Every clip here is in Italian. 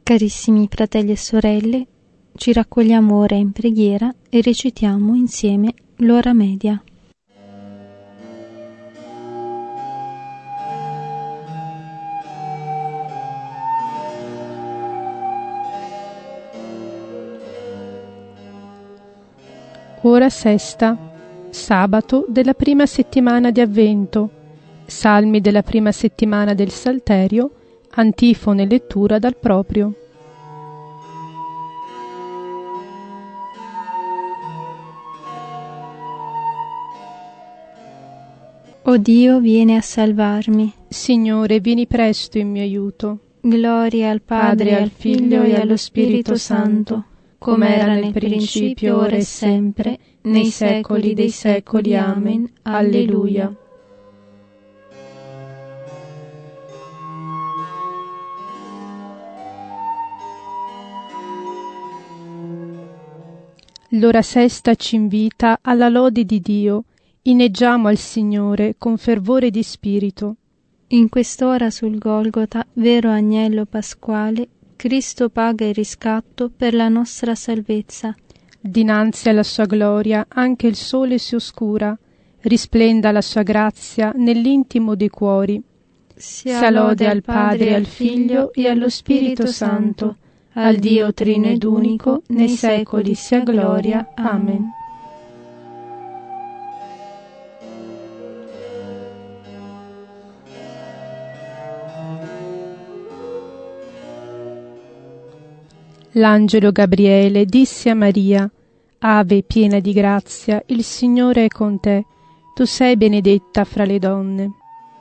Carissimi fratelli e sorelle, ci raccogliamo ora in preghiera e recitiamo insieme l'ora media. Ora sesta, sabato della prima settimana di Avvento, salmi della prima settimana del Salterio, antifone lettura dal proprio. O Dio, vieni a salvarmi. Signore, vieni presto in mio aiuto. Gloria al Padre, al Figlio e allo Spirito Santo, come era nel principio, ora e sempre, nei secoli dei secoli. Amen. Alleluia. L'ora sesta ci invita alla lode di Dio. Inneggiamo al Signore con fervore di spirito. In quest'ora sul Golgota, vero agnello pasquale, Cristo paga il riscatto per la nostra salvezza. Dinanzi alla sua gloria anche il sole si oscura, risplenda la sua grazia nell'intimo dei cuori. Sia lode al Padre, al Figlio e allo Spirito Santo, al Dio trino ed unico, nei secoli sia gloria. Amen. L'angelo Gabriele disse a Maria: Ave piena di grazia, il Signore è con te, tu sei benedetta fra le donne.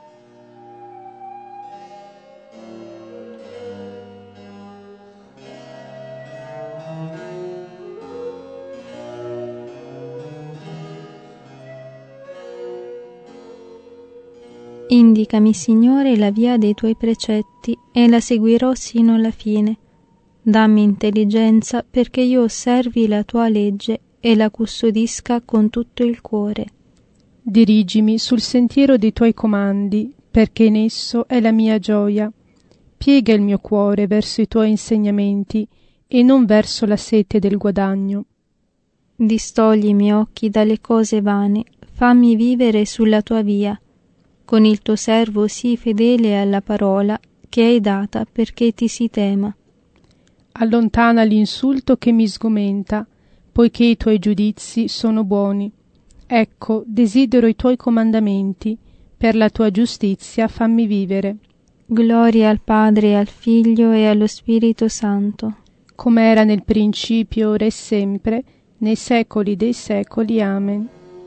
Indicami, Signore, la via dei tuoi precetti e la seguirò sino alla fine. Dammi intelligenza perché io osservi la tua legge e la custodisca con tutto il cuore. Dirigimi sul sentiero dei tuoi comandi, perché in esso è la mia gioia. Piega il mio cuore verso i tuoi insegnamenti e non verso la sete del guadagno. Distogli i miei occhi dalle cose vane, fammi vivere sulla tua via. Con il tuo servo sii fedele alla parola che hai data perché ti si tema. Allontana l'insulto che mi sgomenta, poiché i tuoi giudizi sono buoni. Ecco, desidero i tuoi comandamenti, per la tua giustizia fammi vivere. Gloria al Padre, al Figlio e allo Spirito Santo, come era nel principio, ora e sempre, nei secoli dei secoli. Amen.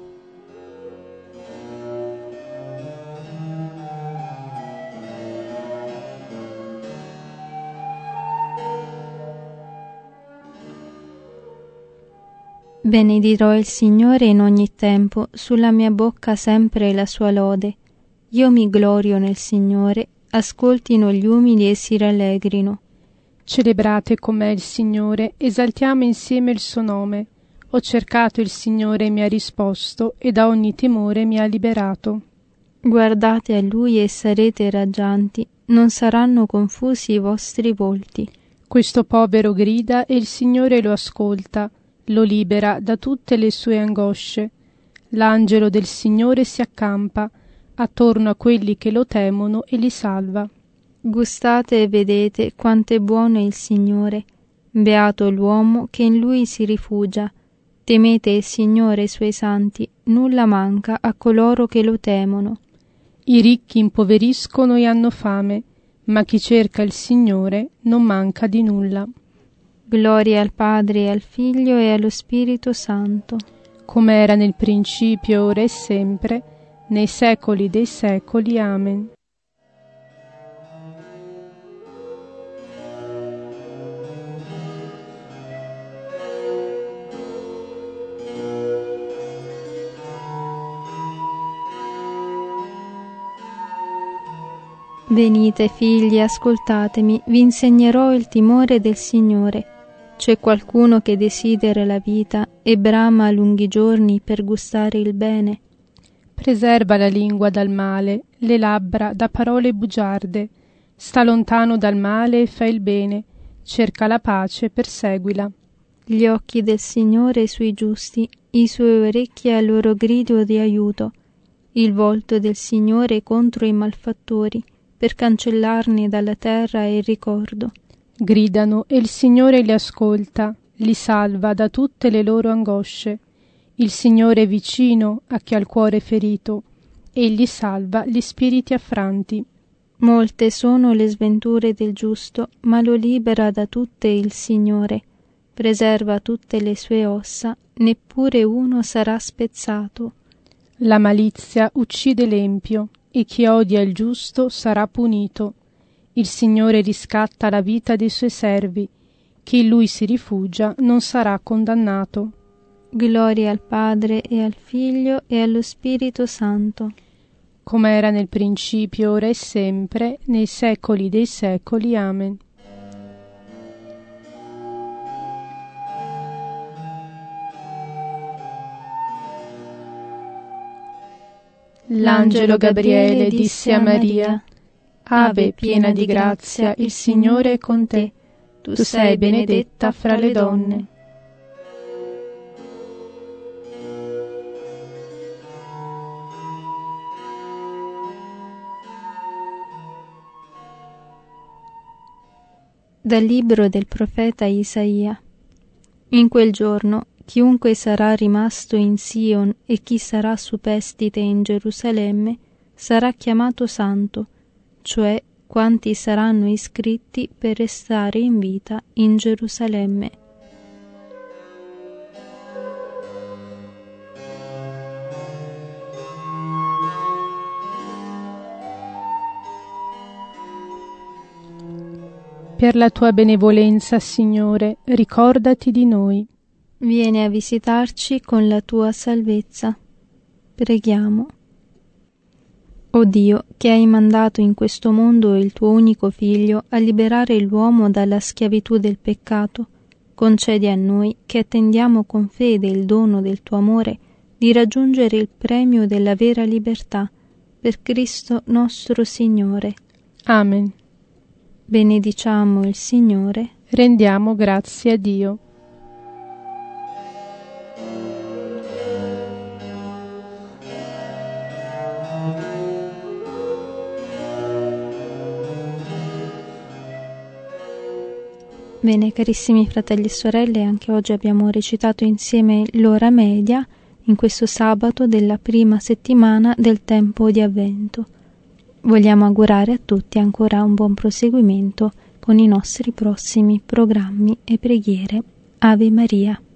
Benedirò il Signore in ogni tempo, sulla mia bocca sempre la sua lode. Io mi glorio nel Signore, ascoltino gli umili e si rallegrino. Celebrate con me il Signore, esaltiamo insieme il suo nome. Ho cercato il Signore e mi ha risposto, e da ogni timore mi ha liberato. Guardate a Lui e sarete raggianti, non saranno confusi i vostri volti. Questo povero grida e il Signore lo ascolta, lo libera da tutte le sue angosce. L'angelo del Signore si accampa attorno a quelli che lo temono e li salva. Gustate e vedete quanto è buono il Signore. Beato l'uomo che in Lui si rifugia. Temete il Signore e i suoi santi, nulla manca a coloro che lo temono. I ricchi impoveriscono e hanno fame, ma chi cerca il Signore non manca di nulla. Gloria al Padre, al Figlio e allo Spirito Santo, come era nel principio, ora e sempre, nei secoli dei secoli. Amen. Venite, figli, ascoltatemi, vi insegnerò il timore del Signore. C'è qualcuno che desidera la vita e brama a lunghi giorni per gustare il bene. Preserva la lingua dal male, le labbra da parole bugiarde. Sta lontano dal male e fa il bene. cerca la pace, perseguila. Gli occhi del Signore sui giusti, i suoi orecchi al loro grido di aiuto. Il volto del Signore contro i malfattori, per cancellarne dalla terra il ricordo. Gridano e il Signore li ascolta, li salva da tutte le loro angosce. Il Signore è vicino a chi ha il cuore ferito, egli salva gli spiriti affranti. Molte sono le sventure del giusto, ma lo libera da tutte il Signore. Preserva tutte le sue ossa, neppure uno sarà spezzato. La malizia uccide l'empio, e chi odia il giusto sarà punito. Il Signore riscatta la vita dei suoi servi, chi in Lui si rifugia non sarà condannato. Gloria al Padre e al Figlio e allo Spirito Santo. Come era nel principio, ora e sempre, nei secoli dei secoli. Amen. L'angelo Gabriele disse a Maria: Ave, piena di grazia, il Signore è con te. Tu sei benedetta fra le donne. Dal libro del profeta Isaia. In quel giorno chiunque sarà rimasto in Sion e chi sarà superstite in Gerusalemme sarà chiamato santo, cioè quanti saranno iscritti per restare in vita in Gerusalemme. Per la tua benevolenza, Signore, ricordati di noi. Vieni a visitarci con la tua salvezza. Preghiamo. O Dio, che hai mandato in questo mondo il tuo unico Figlio a liberare l'uomo dalla schiavitù del peccato, concedi a noi, che attendiamo con fede il dono del tuo amore, di raggiungere il premio della vera libertà, per Cristo nostro Signore. Amen. Benediciamo il Signore. Rendiamo grazie a Dio. Bene, carissimi fratelli e sorelle, anche oggi abbiamo recitato insieme l'ora media in questo sabato della prima settimana del tempo di Avvento. Vogliamo augurare a tutti ancora un buon proseguimento con i nostri prossimi programmi e preghiere. Ave Maria.